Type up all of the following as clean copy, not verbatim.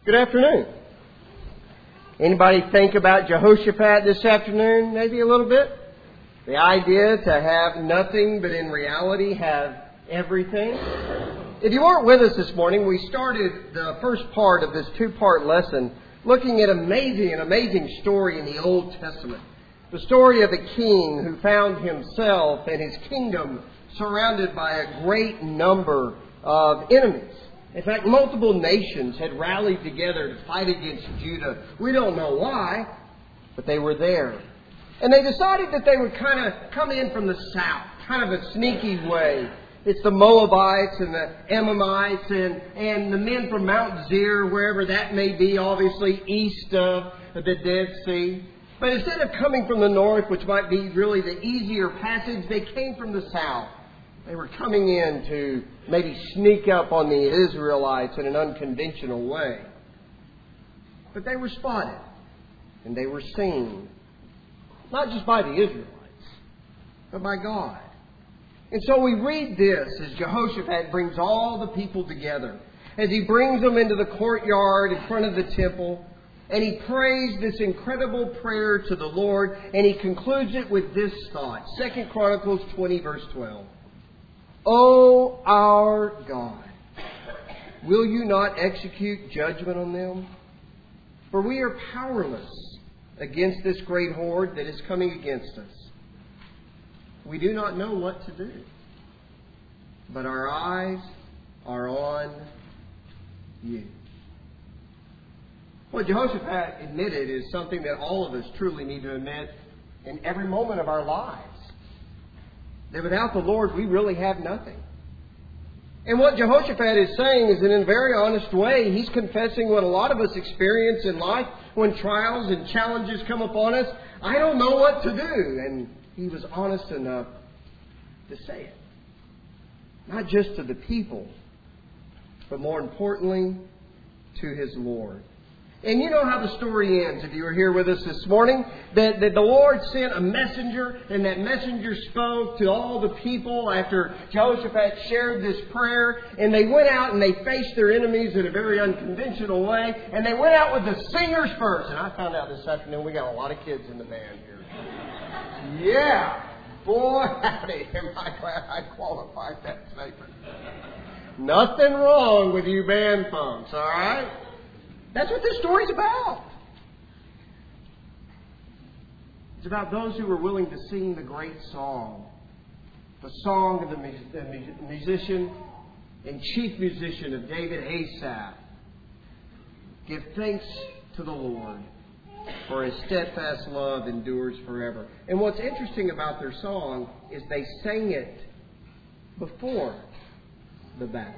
Good afternoon. Anybody think about Jehoshaphat this afternoon? Maybe a little bit? The idea to have nothing but in reality have everything. If you weren't with us this morning, we started the first part of this two-part lesson looking at an amazing story in the Old Testament. The story of a king who found himself and his kingdom surrounded by a great number of enemies. In fact, multiple nations had rallied together to fight against Judah. We don't know why, but they were there. And they decided that they would kind of come in from the south, kind of a sneaky way. It's the Moabites and the Ammonites and the men from Mount Seir, wherever that may be, obviously east of the Dead Sea. But instead of coming from the north, which might be really the easier passage, they came from the south. They were coming in to maybe sneak up on the Israelites in an unconventional way. But they were spotted and they were seen. Not just by the Israelites, but by God. And so we read this as Jehoshaphat brings all the people together. As he brings them into the courtyard in front of the temple. And he prays this incredible prayer to the Lord. And he concludes it with this thought. 2 Chronicles 20 verse 12. O our God, will you not execute judgment on them? For we are powerless against this great horde that is coming against us. We do not know what to do, but our eyes are on you. What Jehoshaphat admitted is something that all of us truly need to admit in every moment of our lives. That without the Lord, we really have nothing. And what Jehoshaphat is saying is that in a very honest way, he's confessing what a lot of us experience in life when trials and challenges come upon us. I don't know what to do. And he was honest enough to say it. Not just to the people, but more importantly, to his Lord. And you know how the story ends, if you were here with us this morning, that the Lord sent a messenger, and that messenger spoke to all the people after Jehoshaphat shared this prayer, and they went out and they faced their enemies in a very unconventional way, and they went out with the singers first. And I found out this afternoon we got a lot of kids in the band here. Yeah! Boy, howdy, am I glad I qualified that statement. Nothing wrong with you band folks, all right? That's what this story's about. It's about those who were willing to sing the great song. The song of the musician and chief musician of David Asaph. Give thanks to the Lord, for His steadfast love endures forever. And what's interesting about their song is they sang it before the battle.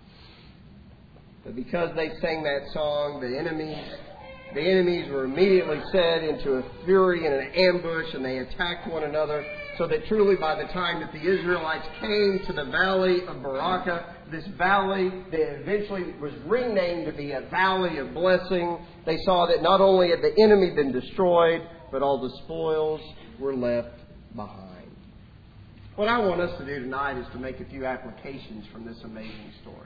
But because they sang that song, the enemies were immediately set into a fury and an ambush, and they attacked one another, so that truly by the time that the Israelites came to the valley of Berachah, this valley that eventually was renamed to be a valley of blessing, they saw that not only had the enemy been destroyed, but all the spoils were left behind. What I want us to do tonight is to make a few applications from this amazing story.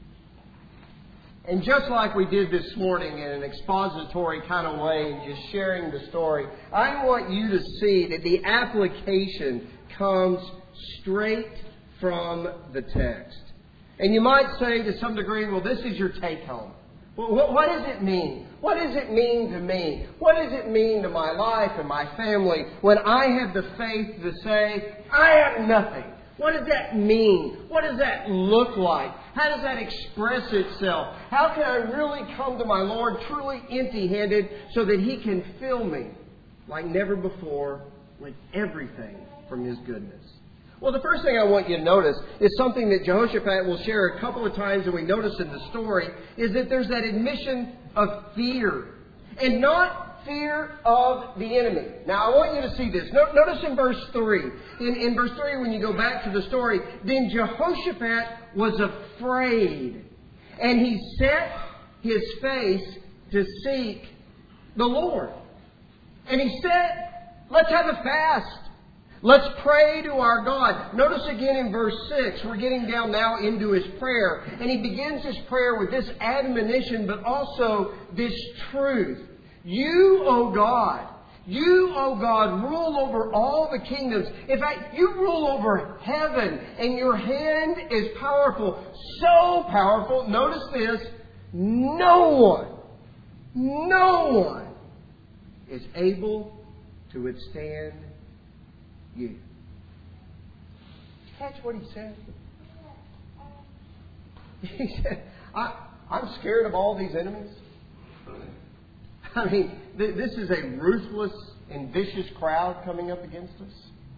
And just like we did this morning in an expository kind of way, just sharing the story, I want you to see that the application comes straight from the text. And you might say to some degree, well, this is your take-home. Well, what does it mean? What does it mean to me? What does it mean to my life and my family when I have the faith to say, I have nothing? What does that mean? What does that look like? How does that express itself? How can I really come to my Lord truly empty-handed so that He can fill me like never before with everything from His goodness? Well, the first thing I want you to notice is something that Jehoshaphat will share a couple of times, and we notice in the story, is that there's that admission of fear. And not fear of the enemy. Now, I want you to see this. Notice in verse 3. In verse 3, when you go back to the story, then Jehoshaphat was afraid, and he set his face to seek the Lord. And he said, let's have a fast. Let's pray to our God. Notice again in verse 6, we're getting down now into his prayer. And he begins his prayer with this admonition, but also this truth. You, O God, rule over all the kingdoms. In fact, you rule over heaven, and your hand is powerful. So powerful, notice this, no one is able to withstand you. Catch what he said? He said, I'm scared of all these enemies. I mean, this is a ruthless and vicious crowd coming up against us.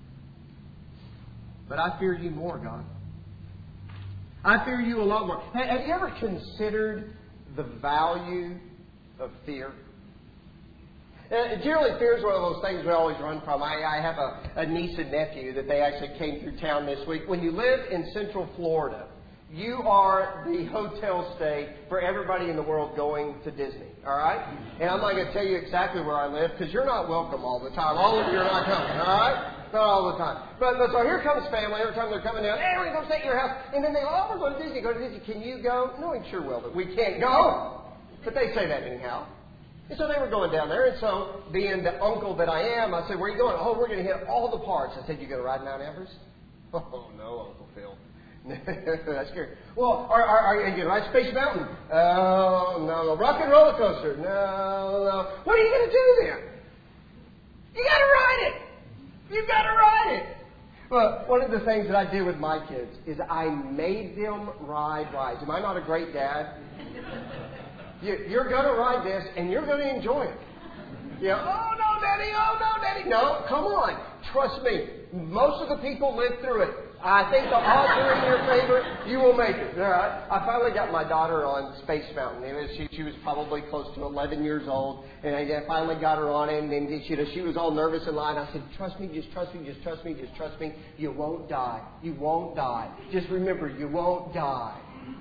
But I fear you more, God. I fear you a lot more. Have you ever considered the value of fear? Generally, fear is one of those things we always run from. I have a niece and nephew that they actually came through town this week. When you live in Central Florida, you are the hotel stay for everybody in the world going to Disney. All right? And I'm not going to tell you exactly where I live because you're not welcome all the time. All of you are not coming. All right? Not all the time. But so here comes family. Every time they're coming down, hey, we're going to go stay at your house. And then they go, oh, we're going to Disney. Go to Disney. Can you go? Knowing sure well that we can't go. But they say that anyhow. And so they were going down there. And so being the uncle that I am, I said, where are you going? Oh, we're going to hit all the parks. I said, you going to ride Mount Everest? Oh, no, Uncle Phil. That's scary. Well, are you going to ride Space Mountain? Oh, no. Rock and Roller Coaster? No. What are you going to do then? You got to ride it. You've got to ride it. Well, one of the things that I did with my kids is I made them ride rides. Am I not a great dad? You're going to ride this, and you're going to enjoy it. You know, oh, no, Daddy. No, come on. Trust me. Most of the people live through it. I think the odds are in your favor. You will make it. All right. I finally got my daughter on Space Mountain. She was probably close to 11 years old. And I finally got her on it. And she was all nervous in line. I said, trust me, just trust me, just trust me, just trust me. You won't die. You won't die. Just remember, you won't die.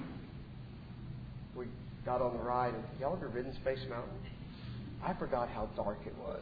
We got on the ride. And y'all ever ridden Space Mountain? I forgot how dark it was.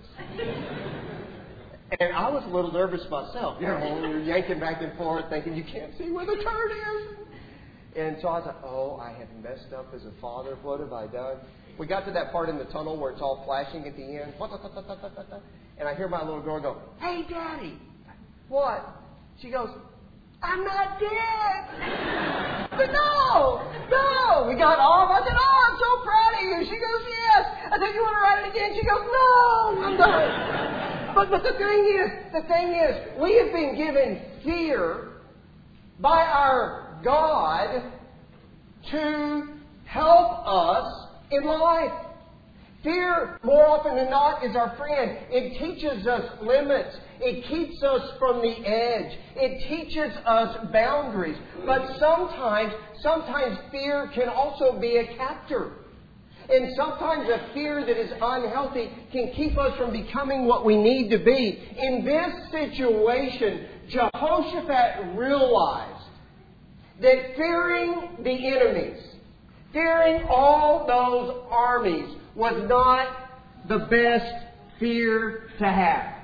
And I was a little nervous myself. You're yanking back and forth thinking, you can't see where the turn is. And so I was like, oh, I have messed up as a father. What have I done? We got to that part in the tunnel where it's all flashing at the end. And I hear my little girl go, hey, Daddy. What? She goes, I'm not dead. But no. We got off. I said, oh, I'm so proud of you. She goes, yes. I said, you want to ride it again? She goes, no, I'm done. But the thing is, we have been given fear by our God to help us in life. Fear, more often than not, is our friend. It teaches us limits. It keeps us from the edge. It teaches us boundaries. But sometimes fear can also be a captor. And sometimes a fear that is unhealthy can keep us from becoming what we need to be. In this situation, Jehoshaphat realized that fearing the enemies, fearing all those armies, was not the best fear to have.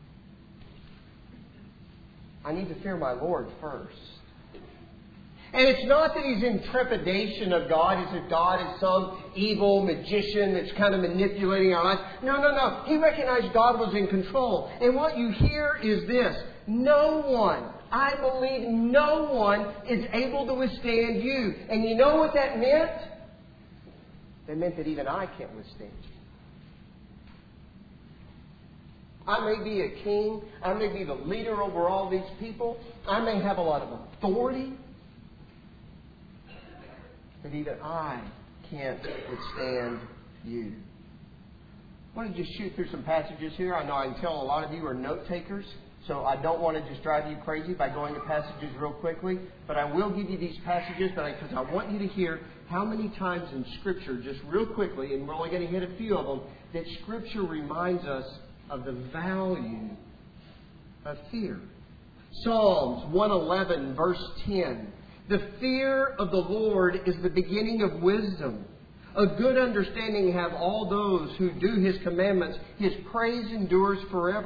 I need to fear my Lord first. And it's not that he's in trepidation of God, as if God is some evil magician that's kind of manipulating our lives. No. He recognized God was in control. And what you hear is this. No one, I believe no one is able to withstand you. And you know what that meant? That meant that even I can't withstand you. I may be a king. I may be the leader over all these people. I may have a lot of authority. But even I can't withstand you. I want to just shoot through some passages here. I know I can tell a lot of you are note takers, so I don't want to just drive you crazy by going to passages real quickly. But I will give you these passages because I want you to hear how many times in Scripture, just real quickly, and we're only going to hit a few of them, that Scripture reminds us of the value of fear. Psalms 111, verse 10. The fear of the Lord is the beginning of wisdom. A good understanding have all those who do His commandments. His praise endures forever.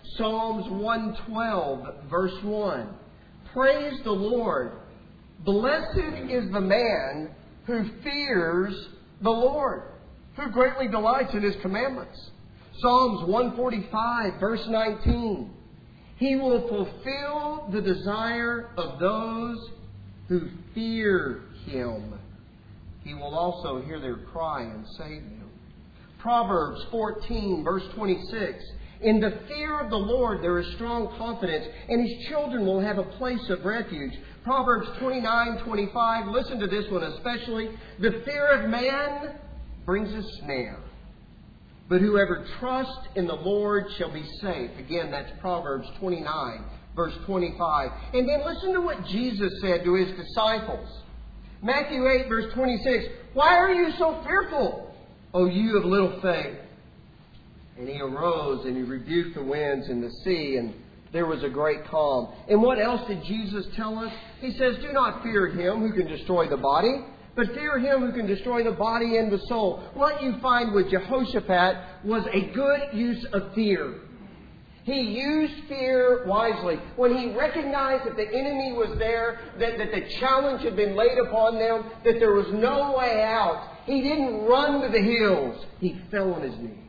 Psalms 112, verse 1. Praise the Lord. Blessed is the man who fears the Lord, who greatly delights in His commandments. Psalms 145, verse 19. He will fulfill the desire of those who fear Him. He will also hear their cry and save them. Proverbs 14, verse 26. In the fear of the Lord there is strong confidence, and His children will have a place of refuge. Proverbs 29:25. Listen to this one especially. The fear of man brings a snare, but whoever trusts in the Lord shall be safe. Again, that's Proverbs 29, verse 25. And then listen to what Jesus said to His disciples. Matthew 8, verse 26. Why are you so fearful, O you of little faith? And He arose and He rebuked the winds and the sea, and there was a great calm. And what else did Jesus tell us? He says, do not fear him who can destroy the body, but fear Him who can destroy the body and the soul. What you find with Jehoshaphat was a good use of fear. He used fear wisely. When he recognized that the enemy was there, that the challenge had been laid upon them, that there was no way out, he didn't run to the hills. He fell on his knees.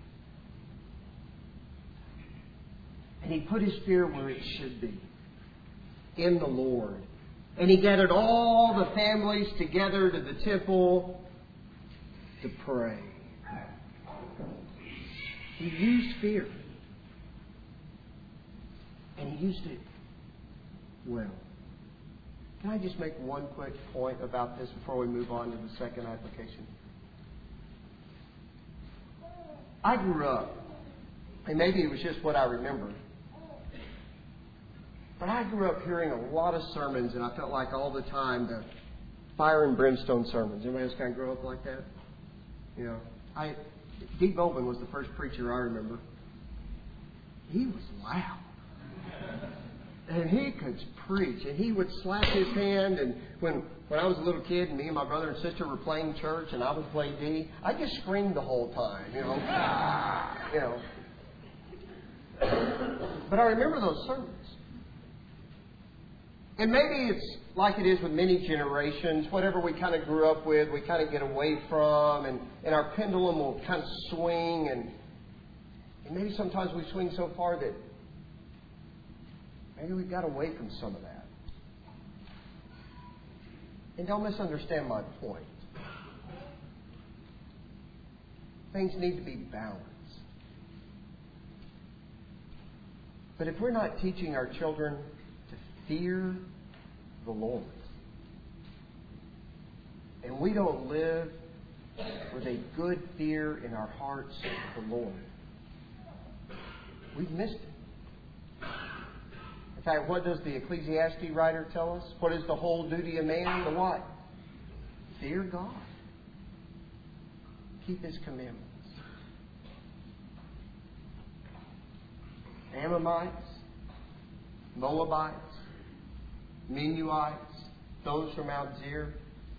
And he put his fear where it should be, in the Lord. And he gathered all the families together to the temple to pray. He used fear. And he used it well. Can I just make one quick point about this before we move on to the second application? I grew up, and maybe it was just what I remember, but I grew up hearing a lot of sermons, and I felt like all the time the fire and brimstone sermons. Anybody else kind of grow up like that? You know, Dee Bowman was the first preacher I remember. He was loud. And he could preach, and he would slap his hand. And when I was a little kid, and me and my brother and sister were playing church, and I would play Dee, I just screamed the whole time, you know. But I remember those sermons. And maybe it's like it is with many generations. Whatever we kind of grew up with, we kind of get away from, and our pendulum will kind of swing, and maybe sometimes we swing so far that maybe we got away from some of that. And don't misunderstand my point. Things need to be balanced. But if we're not teaching our children to fear the Lord, and we don't live with a good fear in our hearts of the Lord, we've missed it. In fact, what does the Ecclesiastes writer tell us? What is the whole duty of man? To what? Fear God. Keep His commandments. Ammonites, Moabites, Menuites, those from Mount Seir.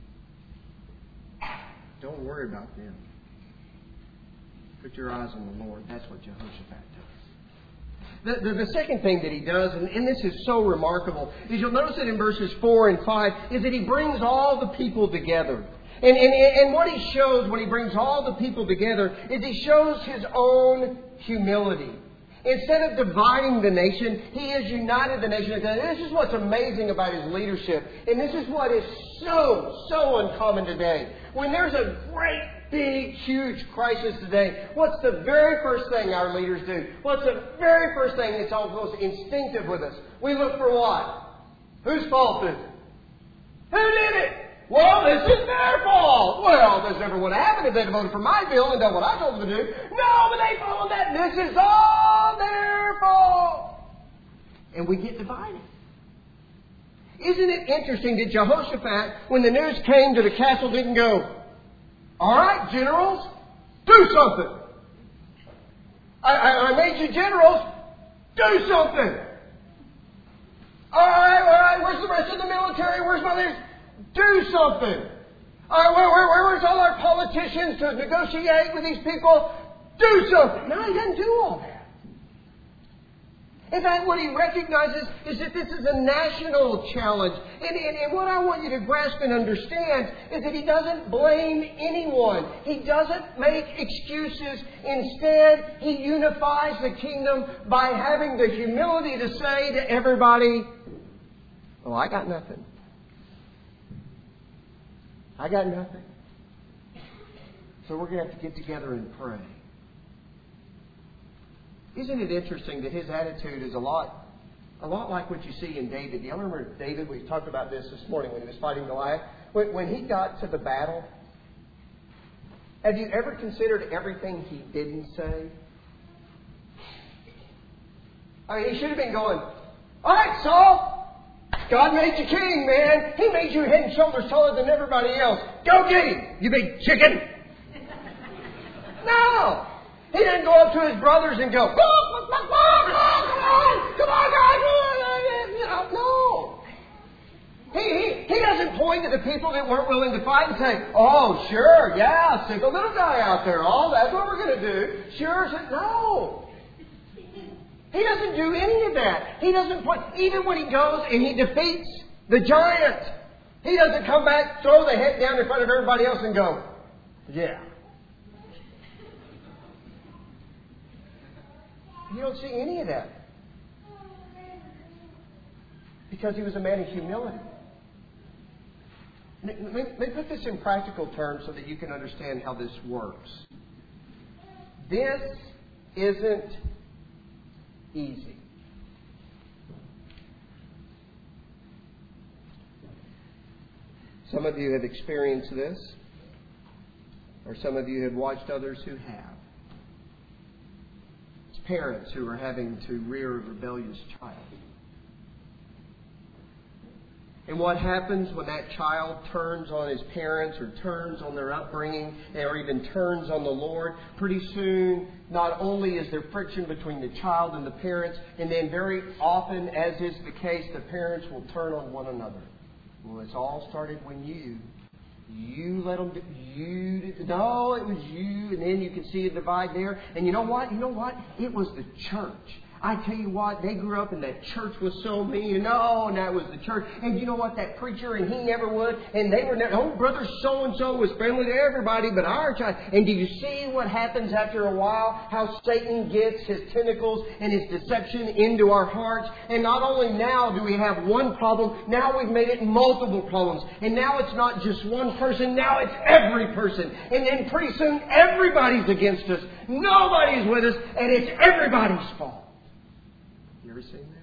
Don't worry about them. Put your eyes on the Lord. That's what Jehoshaphat does. The second thing that he does, and this is so remarkable, is you'll notice it in verses 4 and 5, is that he brings all the people together. And what he shows when he brings all the people together is he shows his own humility. Instead of dividing the nation, he has united the nation. And this is what's amazing about his leadership. And this is what is so uncommon today. When there's a great, big, huge crisis today, what's the very first thing our leaders do? What's the very first thing that's almost instinctive with us? We look for what? Whose fault is it? Who did it? Well, this is their fault. Well, this never would have happened if they'd voted for my bill and done what I told them to do. No, but they followed that. This is all their fault. And we get divided. Isn't it interesting that Jehoshaphat, when the news came to the castle, didn't go, all right, generals, do something. I made you generals. Do something. All right, where's the rest of the military? Where's my leaders? Do something. All right, where's all our politicians to negotiate with these people? Do something. No, he doesn't do all that. In fact, what he recognizes is that this is a national challenge. And what I want you to grasp and understand is that he doesn't blame anyone. He doesn't make excuses. Instead, he unifies the kingdom by having the humility to say to everybody, "Oh, I got nothing. I got nothing. So we're going to have to get together and pray." Isn't it interesting that his attitude is a lot like what you see in David? Do you remember David? We talked about this morning when he was fighting Goliath. When he got to the battle, have you ever considered everything he didn't say? I mean, he should have been going, "All right, Saul, God made you king, man. He made you head and shoulders taller than everybody else. Go get him, you big chicken." No! He didn't go up to his brothers and go, "Come on, guys!" No. He doesn't point to the people that weren't willing to fight and say, "Oh, sure, yeah, stick a little guy out there. Oh, that's what we're going to do." Sure. No. He doesn't do any of that. He doesn't point. Even when he goes and he defeats the giant, he doesn't come back, throw the head down in front of everybody else and go, "Yeah." You don't see any of that. Because he was a man of humility. Let me put this in practical terms so that you can understand how this works. This isn't easy. Some of you have experienced this, or some of you have watched others who have. Parents who are having to rear a rebellious child. And what happens when that child turns on his parents or turns on their upbringing or even turns on the Lord? Pretty soon, not only is there friction between the child and the parents, and then very often, as is the case, the parents will turn on one another. Well, it's all started when you let them do, no, it was you. And then you can see a divide there. And you know what? It was the church. I tell you what, they grew up and that church was so mean. And that was the church. And you know what? That preacher, and he never would. And they were never, brother so-and-so was friendly to everybody but our child. And do you see what happens after a while? How Satan gets his tentacles and his deception into our hearts. And not only now do we have one problem, now we've made it multiple problems. And now it's not just one person, now it's every person. And then pretty soon everybody's against us. Nobody's with us, and it's everybody's fault. You ever seen that?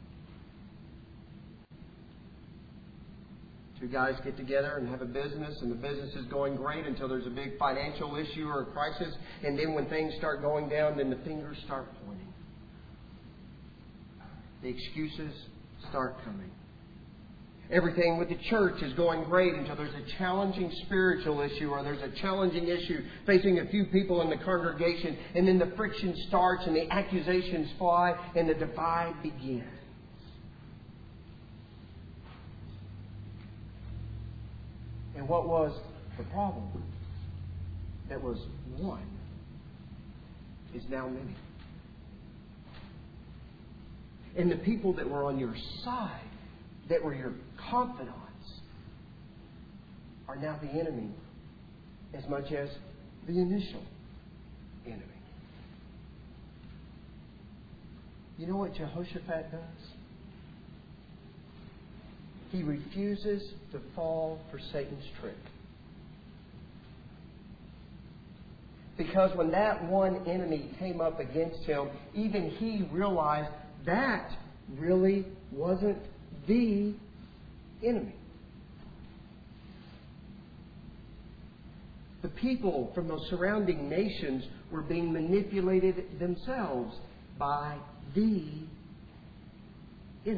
Two guys get together and have a business, and the business is going great until there's a big financial issue or a crisis. And then when things start going down, then the fingers start pointing. The excuses start coming. Everything with the church is going great until there's a challenging spiritual issue or there's a challenging issue facing a few people in the congregation. And then the friction starts and the accusations fly and the divide begins. And what was the problem? That was one is now many. And the people that were on your side, that were your confidants, are now the enemy as much as the initial enemy. You know what Jehoshaphat does? He refuses to fall for Satan's trick. Because when that one enemy came up against him, even he realized that really wasn't the enemy. The people from those surrounding nations were being manipulated themselves by the enemy.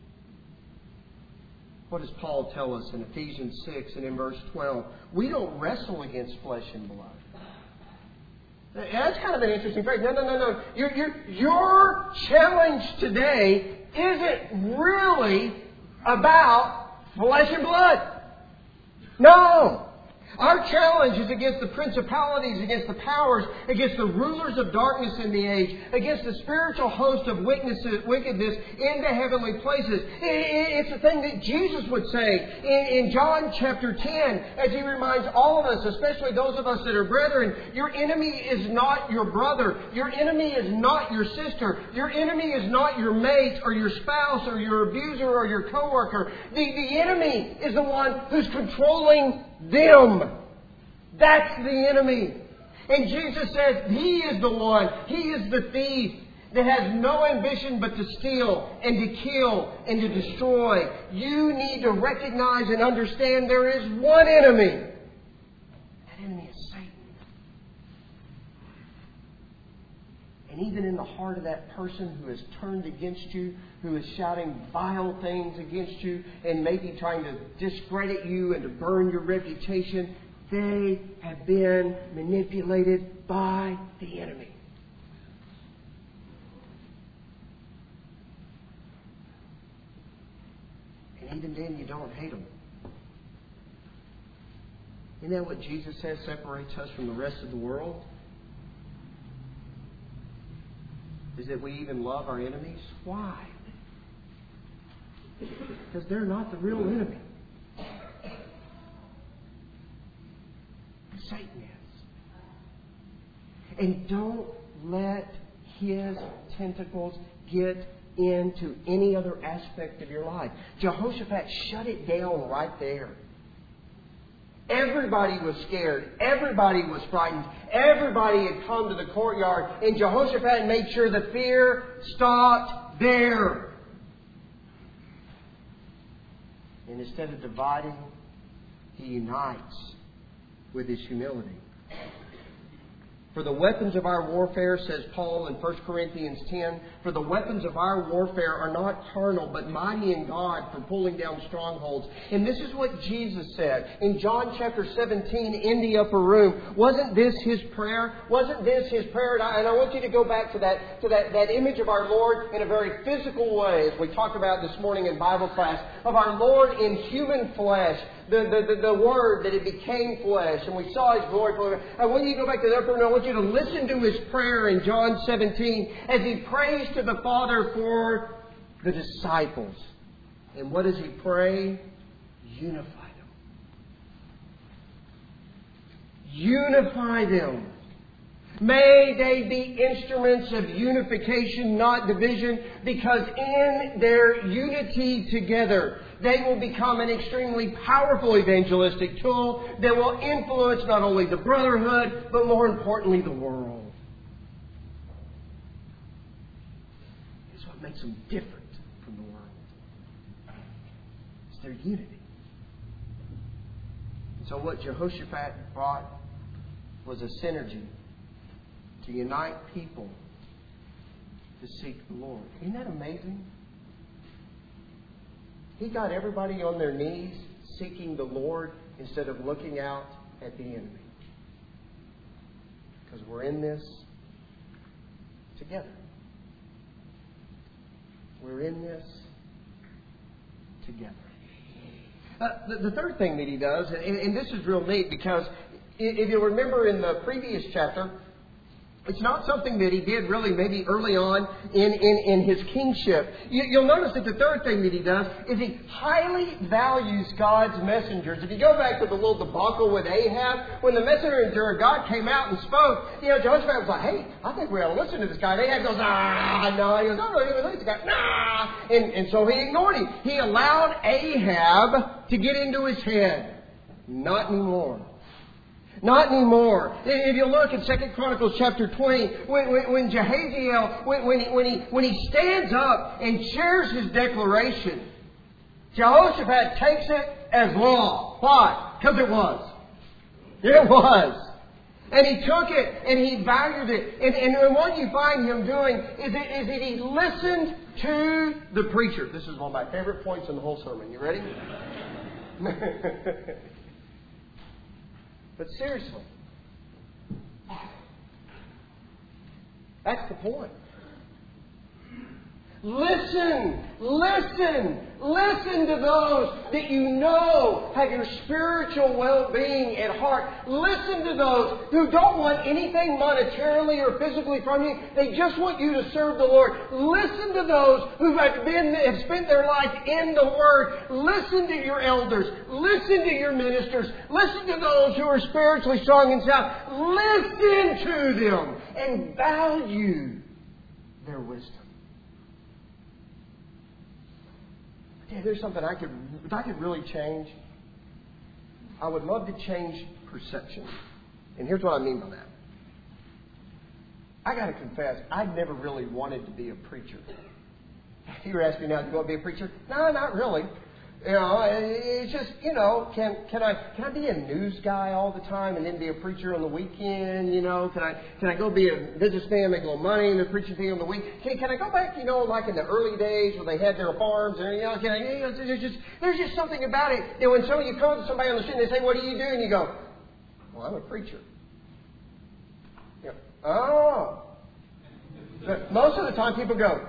What does Paul tell us in Ephesians 6 and in verse 12? We don't wrestle against flesh and blood. That's kind of an interesting phrase. No. Your challenge today isn't really about flesh and blood. No. Our challenge is against the principalities, against the powers, against the rulers of darkness in the age, against the spiritual host of wickedness in the heavenly places. It's a thing that Jesus would say in John chapter 10, as He reminds all of us, especially those of us that are brethren, your enemy is not your brother. Your enemy is not your sister. Your enemy is not your mate or your spouse or your abuser or your coworker. The enemy is the one who's controlling them. That's the enemy. And Jesus says He is the one. He is the thief that has no ambition but to steal and to kill and to destroy. You need to recognize and understand there is one enemy. That enemy is Satan. And even in the heart of that person who has turned against you, who is shouting vile things against you and maybe trying to discredit you and to burn your reputation, they have been manipulated by the enemy. And even then you don't hate them. Isn't that what Jesus says separates us from the rest of the world? Is that we even love our enemies? Why? Because they're not the real enemy. Satan is. And don't let his tentacles get into any other aspect of your life. Jehoshaphat shut it down right there. Everybody was scared. Everybody was frightened. Everybody had come to the courtyard. And Jehoshaphat made sure the fear stopped there. And instead of dividing, he unites with his humility. For the weapons of our warfare, says Paul in 1 Corinthians 10, for the weapons of our warfare are not carnal, but mighty in God for pulling down strongholds. And this is what Jesus said in John chapter 17 in the upper room. Wasn't this His prayer? Wasn't this His prayer? And I want you to go back to that image of our Lord in a very physical way, as we talked about this morning in Bible class, of our Lord in human flesh. The Word that it became flesh, and we saw His glory. I want you to go back to the upper room. I want you to listen to His prayer in John 17 as He prays to the Father for the disciples. And what does He pray? Unify them. Unify them. May they be instruments of unification, not division, because in their unity together, they will become an extremely powerful evangelistic tool that will influence not only the brotherhood, but more importantly, the world. It's what makes them different from the world. It's their unity. And so what Jehoshaphat brought was a synergy to unite people to seek the Lord. Isn't that amazing? He got everybody on their knees seeking the Lord instead of looking out at the enemy. Because we're in this together. We're in this together. The third thing that he does, and this is real neat, because if you remember in the previous chapter, it's not something that he did really maybe early on in his kingship. You'll notice that the third thing that he does is he highly values God's messengers. If you go back to the little debacle with Ahab, when the messenger of God came out and spoke, Jehoshaphat was like, hey, I think we ought to listen to this guy. And Ahab goes, no. He goes, I don't really listen to this guy. Nah. And so he ignored him. He allowed Ahab to get into his head. Not anymore. Not anymore. If you look at 2 Chronicles chapter 20, when Jehaziel, when he stands up and shares his declaration, Jehoshaphat takes it as law. Why? Because it was. It was. And he took it and he valued it. And what you find him doing is that he listened to the preacher. This is one of my favorite points in the whole sermon. You ready? But seriously, that's the point. Listen Listen to those that you know have your spiritual well-being at heart. Listen to those who don't want anything monetarily or physically from you. They just want you to serve the Lord. Listen to those who have spent their life in the Word. Listen to your elders. Listen to your ministers. Listen to those who are spiritually strong and sound. Listen to them and value their wisdom. Yeah, there's something if I could really change, I would love to change perception. And here's what I mean by that. I got to confess, I've never really wanted to be a preacher. If you were asking me now, do you want to be a preacher? No, not really. It's just, can I be a news guy all the time and then be a preacher on the weekend? Can I go be a businessman, make a little money, and then preaching thing on the week? Can I go back, like in the early days where they had their farms and there's just something about it. When you come to somebody on the street and they say, "What do you do?" and you go, "Well, I'm a preacher." Oh. But most of the time people go,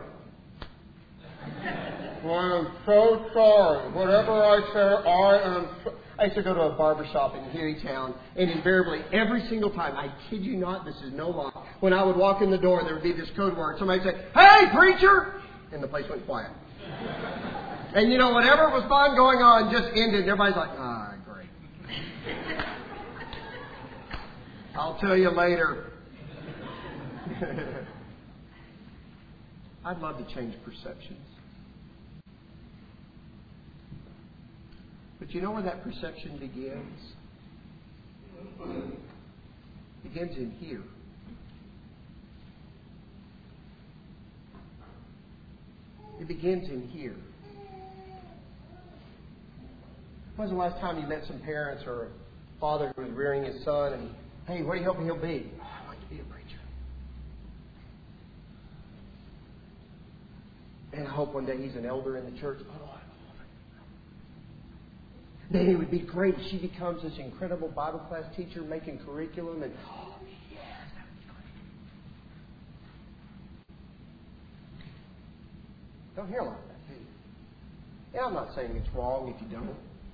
"Well, I'm so sorry. Whatever I say, I used to go to a barbershop in Hueytown, and invariably, every single time, I kid you not, this is no lie, when I would walk in the door, there would be this code word. Somebody would say, "Hey, preacher!" And the place went quiet. And whatever was fun going on just ended, and everybody's like, "Ah, great. I'll tell you later." I'd love to change perceptions. But you know where that perception begins? It begins in here. It begins in here. When was the last time you met some parents or a father who was rearing his son and, "Hey, what are you hoping he'll be?" "Oh, I want to be a preacher. And I hope one day he's an elder in the church." "Oh, then it would be great if she becomes this incredible Bible class teacher making curriculum and, oh, yes, that would be great." Don't hear a lot of that, do you? And I'm not saying it's wrong if you don't.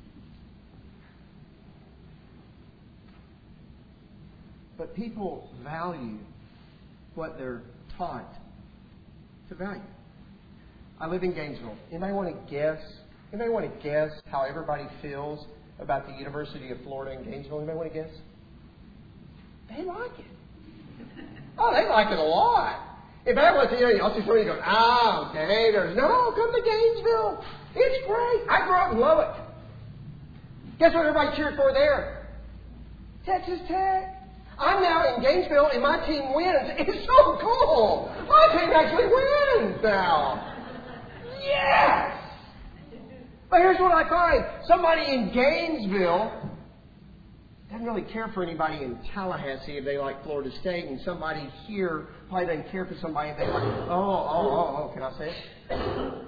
But people value what they're taught to value. I live in Gainesville. Anybody want to guess how everybody feels about the University of Florida in Gainesville? Anybody want to guess? They like it. Oh, they like it a lot. If I went to I'll see somebody go, Gators. No, come to Gainesville. It's great. I grew up in Lubbock. Guess what everybody cheered for there? Texas Tech. I'm now in Gainesville and my team wins. It's so cool. My team actually wins now. Yes! But here's what I find. Somebody in Gainesville doesn't really care for anybody in Tallahassee if they like Florida State, and somebody here probably doesn't care for somebody if they like, can I say it?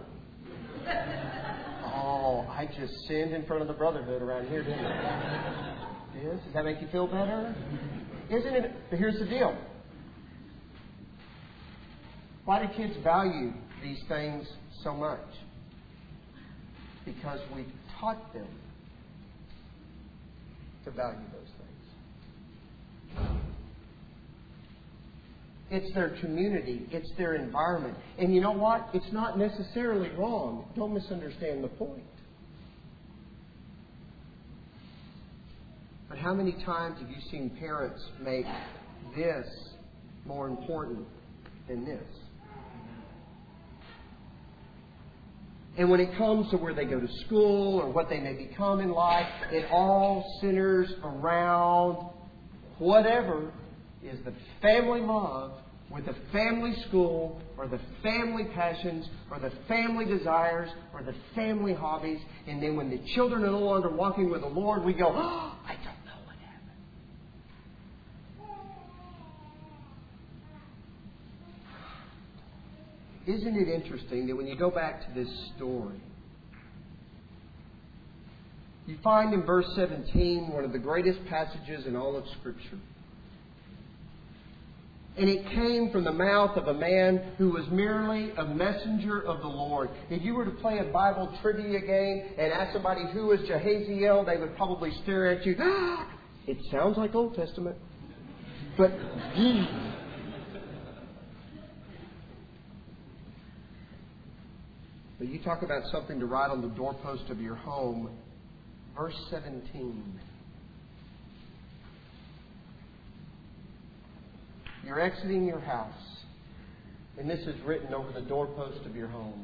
I just sinned in front of the brotherhood around here, didn't I? Yes? Does that make you feel better? Isn't it? But here's the deal. Why do kids value these things so much? Because we've taught them to value those things. It's their community. It's their environment. And you know what? It's not necessarily wrong. Don't misunderstand the point. But how many times have you seen parents make this more important than this? And when it comes to where they go to school or what they may become in life, it all centers around whatever is the family love with the family school or the family passions or the family desires or the family hobbies. And then when the children are no longer walking with the Lord, we go, I don't know what happened. Isn't it interesting that when you go back to this story, you find in verse 17 one of the greatest passages in all of Scripture. And it came from the mouth of a man who was merely a messenger of the Lord. If you were to play a Bible trivia game and ask somebody who was Jehaziel, they would probably stare at you. It sounds like Old Testament. But but you talk about something to write on the doorpost of your home. Verse 17. You're exiting your house, and this is written over the doorpost of your home.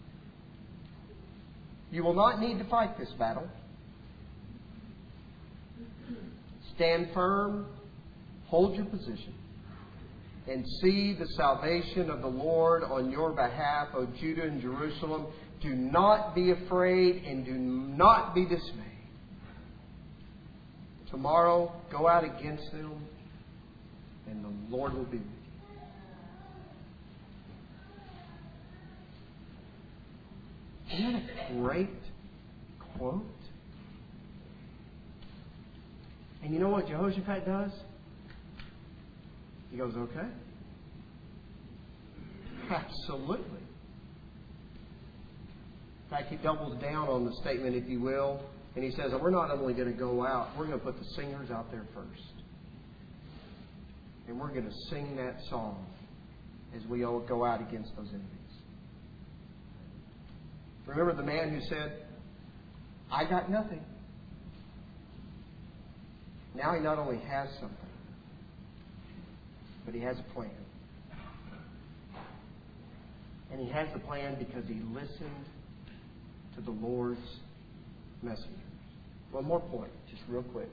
You will not need to fight this battle. Stand firm, hold your position, and see the salvation of the Lord on your behalf, O Judah and Jerusalem. Do not be afraid and do not be dismayed. Tomorrow, go out against them, and the Lord will be with you. Isn't that a great quote? And you know what Jehoshaphat does? He goes, okay. Absolutely. In fact, he doubles down on the statement, if you will, and he says, we're not only going to go out, we're going to put the singers out there first. And we're going to sing that song as we all go out against those enemies. Remember the man who said, I got nothing. Now he not only has something, but he has a plan. And he has the plan because he listened to the Lord's messengers. One more point, just real quick.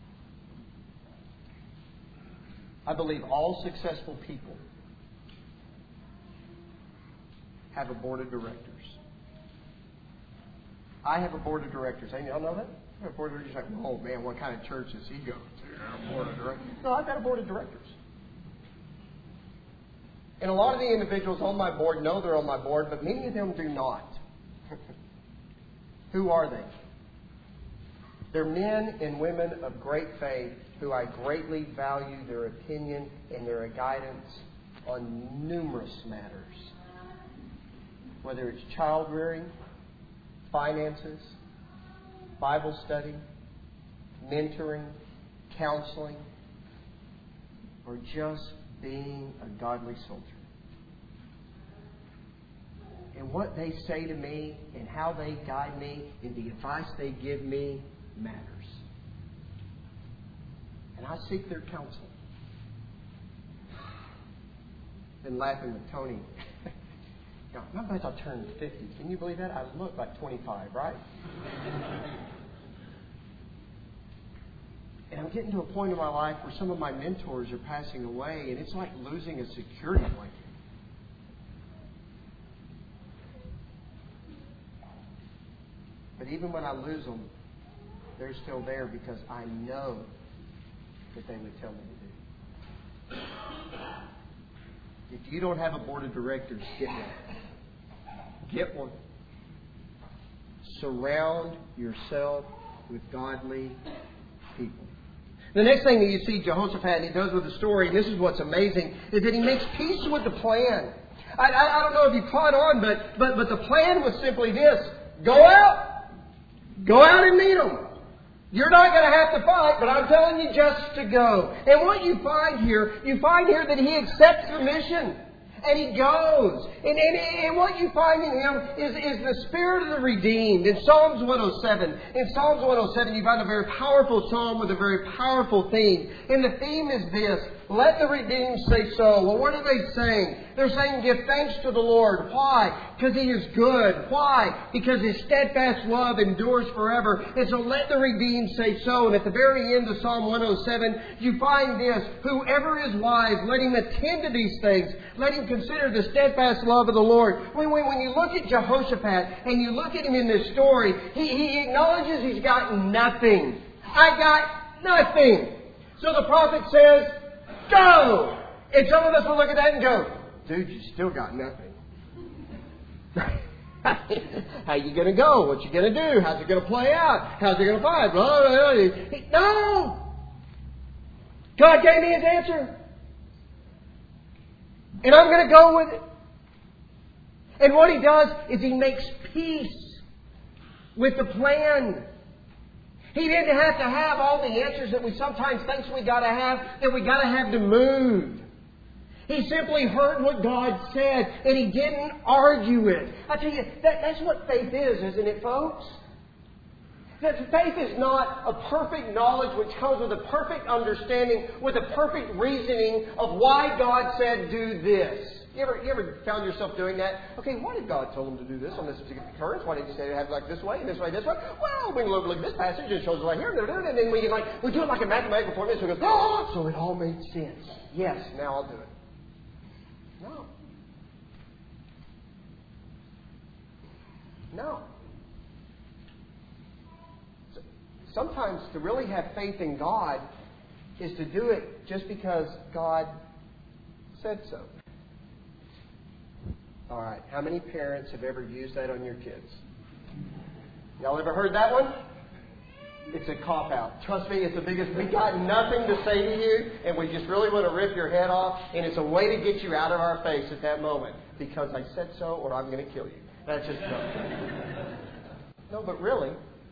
I believe all successful people have a board of directors. I have a board of directors. Hey, y'all know that? I have a board of directors. Like, oh man, what kind of church does he go to? A board of directors. No, I've got a board of directors. And a lot of the individuals on my board know they're on my board, but many of them do not. Who are they? They're men and women of great faith who I greatly value their opinion and their guidance on numerous matters. Whether it's child rearing, finances, Bible study, mentoring, counseling, or just being a godly soldier. And what they say to me and how they guide me and the advice they give me matters. And I seek their counsel. Been laughing with Tony. Not much I turned 50. Can you believe that? I look like 25, right? And I'm getting to a point in my life where some of my mentors are passing away, and it's like losing a security blanket. But even when I lose them, they're still there because I know that they would tell me to do. If you don't have a board of directors, get one. Get one. Surround yourself with godly people. The next thing that you see Jehoshaphat, he does with the story, and this is what's amazing, is that he makes peace with the plan. I don't know if you caught on, but the plan was simply this. Go out. Go out and meet them. You're not going to have to fight, but I'm telling you just to go. And what you find here that he accepts the mission. And he goes. And what you find in him is the spirit of the redeemed. In Psalms 107, you find a very powerful psalm with a very powerful theme. And the theme is this. Let the redeemed say so. Well, what are they saying? They're saying give thanks to the Lord. Why? Because He is good. Why? Because His steadfast love endures forever. And so let the redeemed say so. And at the very end of Psalm 107, you find this. Whoever is wise, let him attend to these things. Let him consider the steadfast love of the Lord. When you look at Jehoshaphat and you look at him in this story, he acknowledges he's got nothing. I got nothing. So the prophet says, go! And some of us will look at that and go, dude, you still got nothing. How you going to go? What you going to do? How's it going to play out? How's it going to fight? Blah, blah, blah. No! God gave me His answer. And I'm going to go with it. And what He does is He makes peace with the plan. He didn't have to have all the answers that we sometimes think we got to have, that we got to have to move. He simply heard what God said, and He didn't argue it. I tell you, that's what faith is, isn't it, folks? That faith is not a perfect knowledge which comes with a perfect understanding, with a perfect reasoning of why God said do this. You ever found yourself doing that? Okay, why did God tell them to do this on this particular occurrence? Why did He say to have it like this way and this way, this way? Well, we look at this passage, it shows it right here, and then we do it like a mathematical formula, so it goes, oh, so it all made sense. Yes, now I'll do it. No. No. Sometimes to really have faith in God is to do it just because God said so. All right, how many parents have ever used that on your kids? Y'all ever heard that one? It's a cop-out. Trust me, it's the biggest. We got nothing to say to you, and we just really want to rip your head off, and it's a way to get you out of our face at that moment. Because I said so, or I'm going to kill you. That's just no, but really.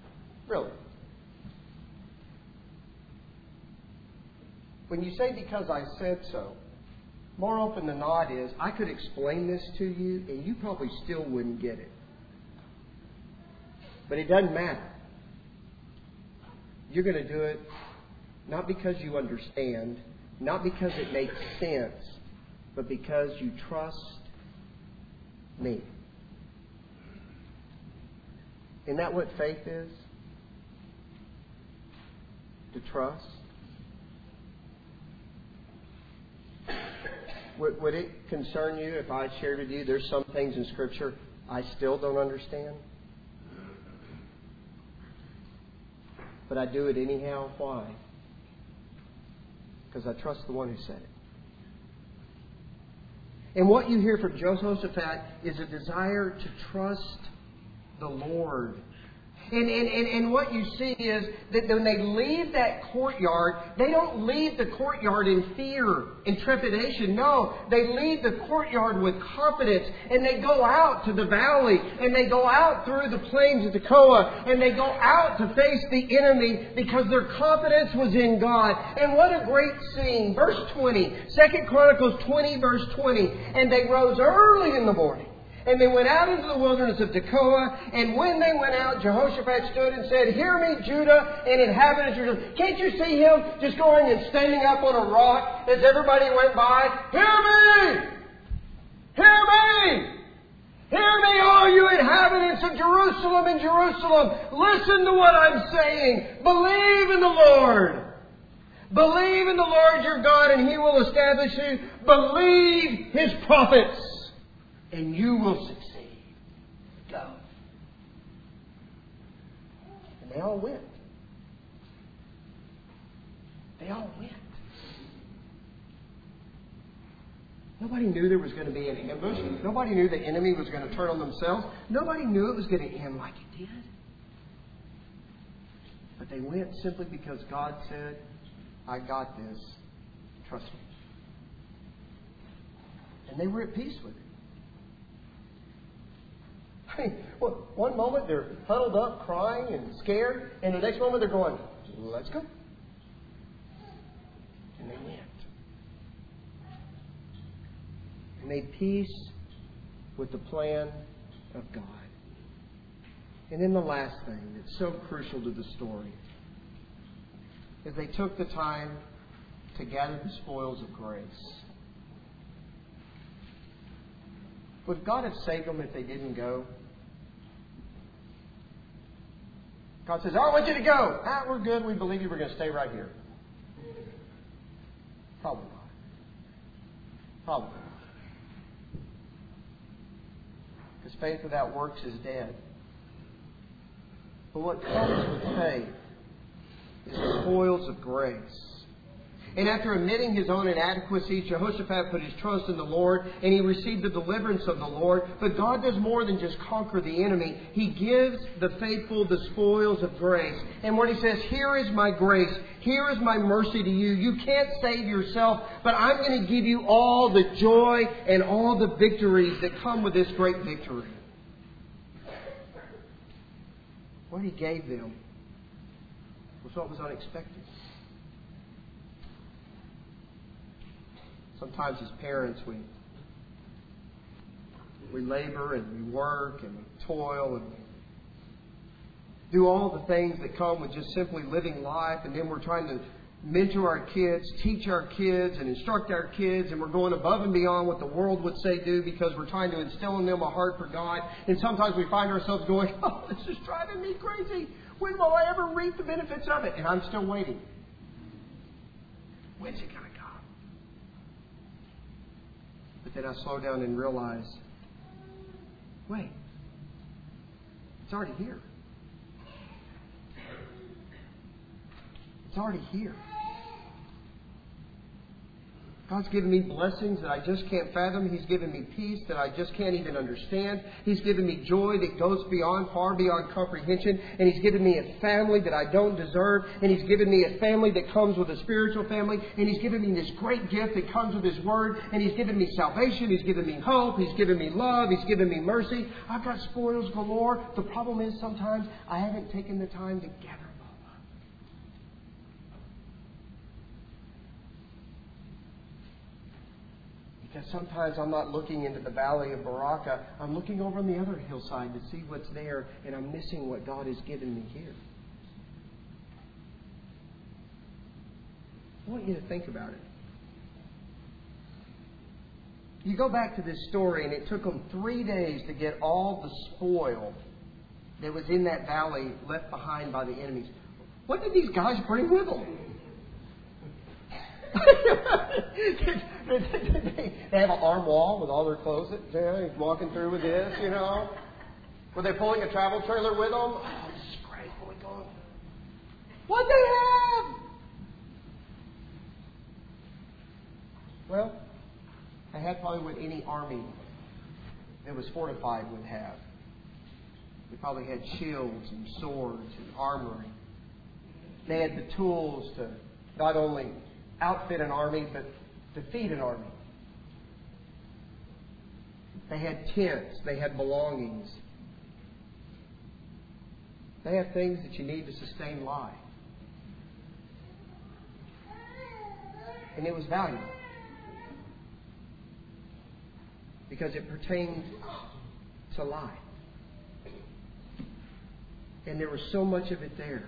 When you say because I said so, more often than not is, I could explain this to you and you probably still wouldn't get it. But it doesn't matter. You're going to do it not because you understand, not because it makes sense, but because you trust me. Isn't that what faith is? To trust. Would it concern you if I shared with you there's some things in Scripture I still don't understand? But I do it anyhow. Why? Because I trust the one who said it. And what you hear from Jehoshaphat is a desire to trust the Lord. And what you see is that when they leave that courtyard, they don't leave the courtyard in fear and trepidation. No, they leave the courtyard with confidence. And they go out to the valley. And they go out through the plains of Tekoa. And they go out to face the enemy because their confidence was in God. And what a great scene. Verse 20. 2 Chronicles 20, verse 20. And they rose early in the morning. And they went out into the wilderness of Tekoa. And when they went out, Jehoshaphat stood and said, "Hear me, Judah and inhabitants of Jerusalem." Can't you see him just going and standing up on a rock as everybody went by? "Hear me! Hear me! Hear me, all you inhabitants of Jerusalem and Jerusalem. Listen to what I'm saying. Believe in the Lord. Believe in the Lord your God and He will establish you. Believe His prophets. And you will succeed. Go." And they all went. They all went. Nobody knew there was going to be an ambush. Nobody knew the enemy was going to turn on themselves. Nobody knew it was going to end like it did. But they went simply because God said, "I got this. Trust me." And they were at peace with it. I mean, one moment they're huddled up, crying and scared, and the next moment they're going, "Let's go." And they went. They made peace with the plan of God. And then the last thing that's so crucial to the story is they took the time to gather the spoils of grace. Would God have saved them if they didn't go? God says, "I want you to go." We're good. We believe you. We're going to stay right here. Probably not. Probably not. Because faith without works is dead. But what comes with faith is the spoils of grace. And after admitting his own inadequacy, Jehoshaphat put his trust in the Lord, and he received the deliverance of the Lord. But God does more than just conquer the enemy. He gives the faithful the spoils of grace. And when he says, here is my grace, here is my mercy to you, you can't save yourself, but I'm going to give you all the joy and all the victories that come with this great victory. What he gave them was what was unexpected. Sometimes as parents, we labor and we work and we toil and we do all the things that come with just simply living life, and then we're trying to mentor our kids, teach our kids, and instruct our kids, and we're going above and beyond what the world would say do because we're trying to instill in them a heart for God. And sometimes we find ourselves going, oh, this is driving me crazy. When will I ever reap the benefits of it? And I'm still waiting. When's it going to come? But then I slow down and realize, wait, it's already here. It's already here. God's given me blessings that I just can't fathom. He's given me peace that I just can't even understand. He's given me joy that goes far beyond comprehension. And He's given me a family that I don't deserve. And He's given me a family that comes with a spiritual family. And He's given me this great gift that comes with His Word. And He's given me salvation. He's given me hope. He's given me love. He's given me mercy. I've got spoils galore. The problem is sometimes I haven't taken the time to gather them. Because sometimes I'm not looking into the valley of Baraka. I'm looking over on the other hillside to see what's there, and I'm missing what God has given me here. I want you to think about it. You go back to this story, and it took them 3 days to get all the spoil that was in that valley left behind by the enemies. What did these guys bring with them? They have an arm wall with all their clothes. He's walking through with this, you know. Were they pulling a travel trailer with them? Oh, this is great. What are we going? What'd they have? Well, they had probably what any army that was fortified would have. They probably had shields and swords and armory. They had the tools to not only outfit an army, but defeat an army. They had tents. They had belongings. They had things that you need to sustain life. And it was valuable. Because it pertained to life. And there was so much of it there.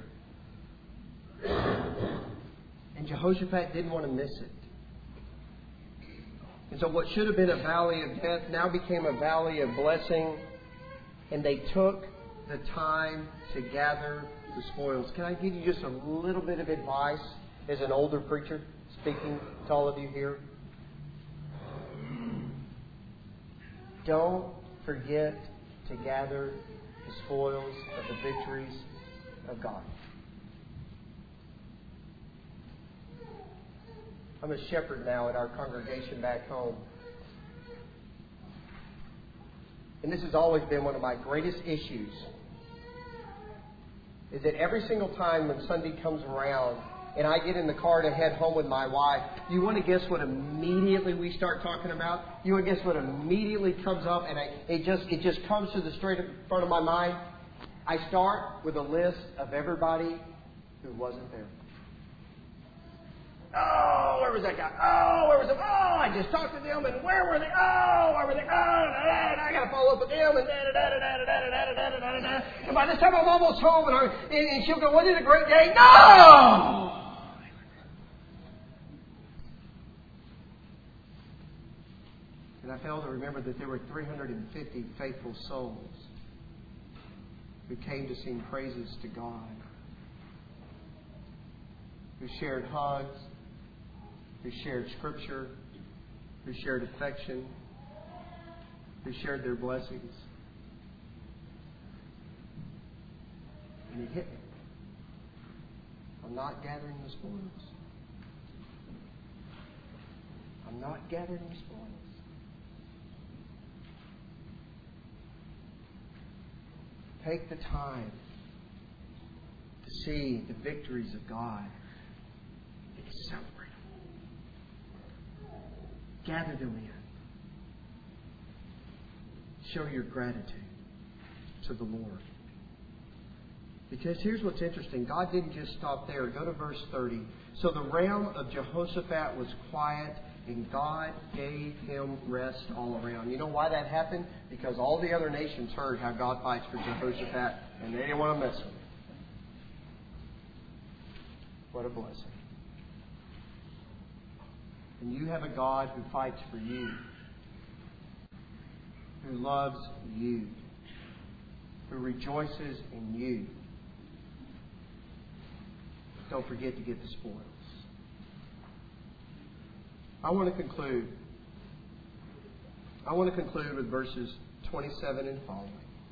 And Jehoshaphat didn't want to miss it. And so what should have been a valley of death now became a valley of blessing. And they took the time to gather the spoils. Can I give you just a little bit of advice as an older preacher speaking to all of you here? Don't forget to gather the spoils of the victories of God. I'm a shepherd now at our congregation back home. And this has always been one of my greatest issues. Is that every single time when Sunday comes around and I get in the car to head home with my wife, you want to guess what immediately we start talking about? You want to guess what immediately comes up, and it just comes to the straight in front of my mind? I start with a list of everybody who wasn't there. Oh, where was that guy? Oh, where was it? Oh, I just talked to them, and where were they? Oh, where were they? Oh, I got to follow up with them, and and by this time I'm almost home, and she'll go, wasn't it a great day? No! And I failed to remember that there were 350 faithful souls who came to sing praises to God, who shared hugs, who shared Scripture, who shared affection, who shared their blessings. And it hit me. I'm not gathering the spoils. I'm not gathering spoils. Take the time to see the victories of God and celebrate them. Gather them in. Show your gratitude to the Lord. Because here's what's interesting. God didn't just stop there. Go to verse 30. So the realm of Jehoshaphat was quiet, and God gave him rest all around. You know why that happened? Because all the other nations heard how God fights for Jehoshaphat, and they didn't want to mess with him. What a blessing. And you have a God who fights for you, who loves you, who rejoices in you. Don't forget to get the spoils. I want to conclude with verses 27 and following.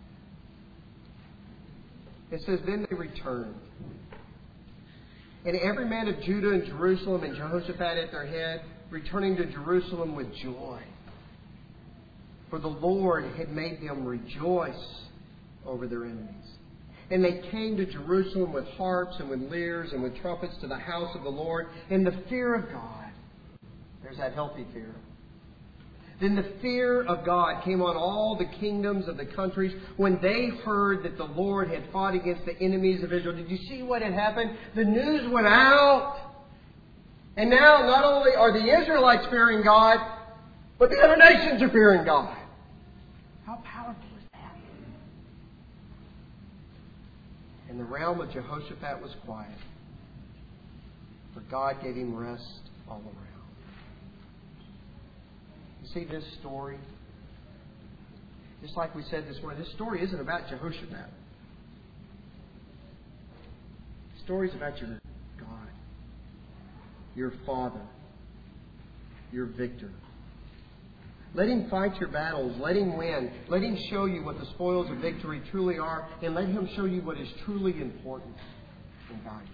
It says, Then they returned, and every man of Judah and Jerusalem, and Jehoshaphat at their head, returning to Jerusalem with joy. For the Lord had made them rejoice over their enemies. And they came to Jerusalem with harps and with lyres and with trumpets to the house of the Lord, and the fear of God. There's that healthy fear. Then the fear of God came on all the kingdoms of the countries when they heard that the Lord had fought against the enemies of Israel. Did you see what had happened? The news went out. And now not only are the Israelites fearing God, but the other nations are fearing God. How powerful is that? And the realm of Jehoshaphat was quiet, for God gave him rest all around. You see this story? Just like we said this morning, this story isn't about Jehoshaphat. The story is about your God, your Father, your victor. Let Him fight your battles. Let Him win. Let Him show you what the spoils of victory truly are. And let Him show you what is truly important and valuable.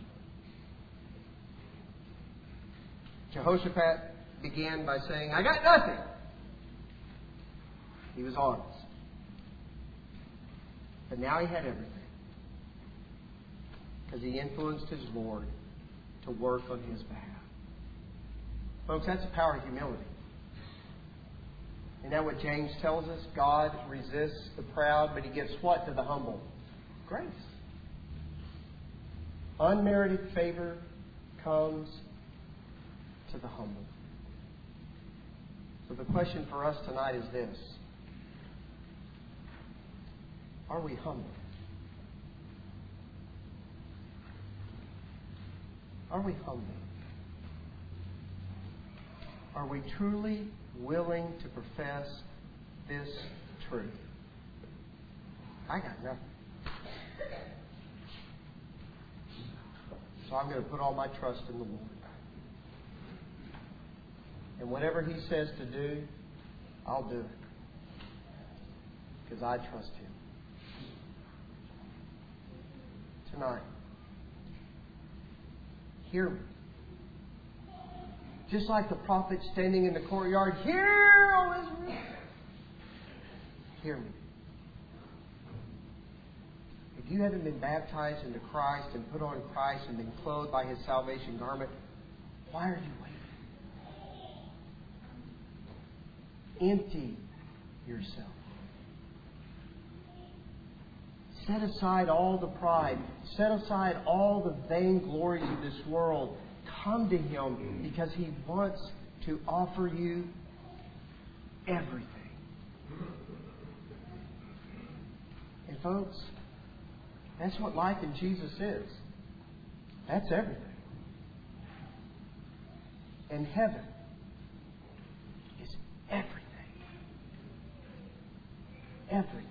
Jehoshaphat began by saying, I got nothing. He was honest. But now he had everything. Because he influenced his Lord to work on his behalf. Folks, that's the power of humility. Isn't that what James tells us? God resists the proud, but He gives what to the humble? Grace. Unmerited favor comes to the humble. So the question for us tonight is this. Are we humble? Are we humble? Are we truly willing to profess this truth? I got nothing. So I'm going to put all my trust in the Lord. And whatever He says to do, I'll do it. Because I trust Him. Tonight, hear me. Just like the prophet standing in the courtyard, hear, O Israel! Hear me. If you haven't been baptized into Christ and put on Christ and been clothed by His salvation garment, why are you waiting? Empty yourself. Set aside all the pride. Set aside all the vainglories of this world. Come to Him because He wants to offer you everything. And folks, that's what life in Jesus is. That's everything. And heaven is everything. Everything.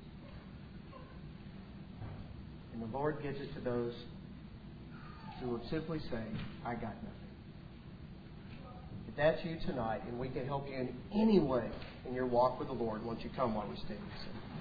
And the Lord gives it to those who will simply say, I got nothing. If that's you tonight, and we can help you in any way in your walk with the Lord, won't you come while we stand and sing?